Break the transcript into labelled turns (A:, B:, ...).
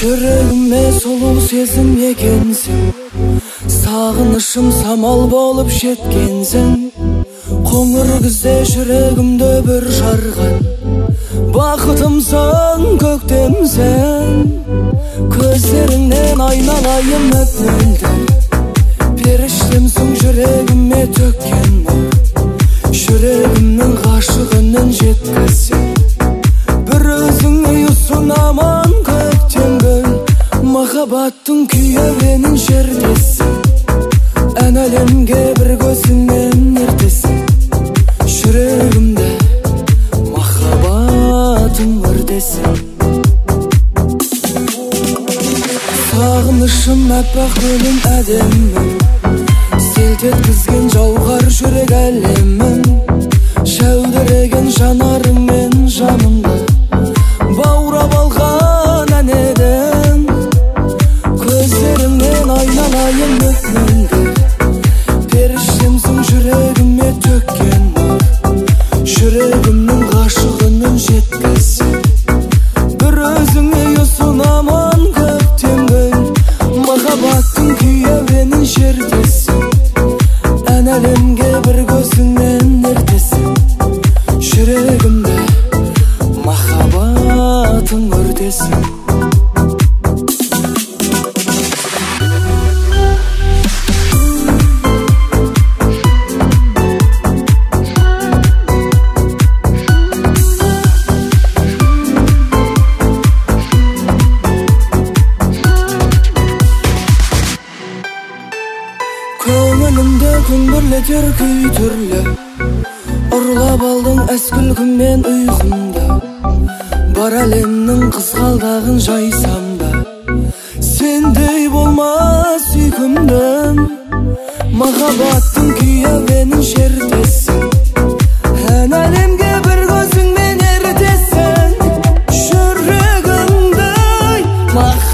A: Жүрегіме сұлу сезім екенсің, сағынышым самал болып жеткенсің. Қоңыр күзде жүрегімді бір жарған, бақытымсың, көктемсің. Көздеріңнен айналайын мөп-мөлдір, періштемсің жүрегіме төккен нұр. Жүрегімнің ғашығының жеткізсең, бір өзіңе ұсынамын көктем гүл. Махаббаттың күйеуенін жердесің, ән әлемге бір көзіңмен ертесің. Жүрегімде махаббатың өртесің. Сағынышым әппақ гүлім әдемім, селт еткізген жауғар жүрек әлемім. Жәудіреген жанарыңмен жанымды баурап алған ән едің. Көздеріңнен айналайын мөп-мөлдір, періштемсің жүрегіме төккен нұр. Жүрегімнің ғашығының жеткізсең, бір өзіңе ұсынамын көктем гүл. Махаббаттың күйеуенін жердесің, ән әлемге бір көзіңмен ертесің. Жүрегімде махаббатың өртесің. Көңілімді күмбірлетер күй түрлі, ұрлап алдың әс күлкіммен ұйқымда. Бар әлемнің қызғалдағын жайсам да, сендей болмас сүйкімдім. Махаббаттың күйеуенін жердесің, ән әлемге бір көзіңмен ертесің. Жүрегімді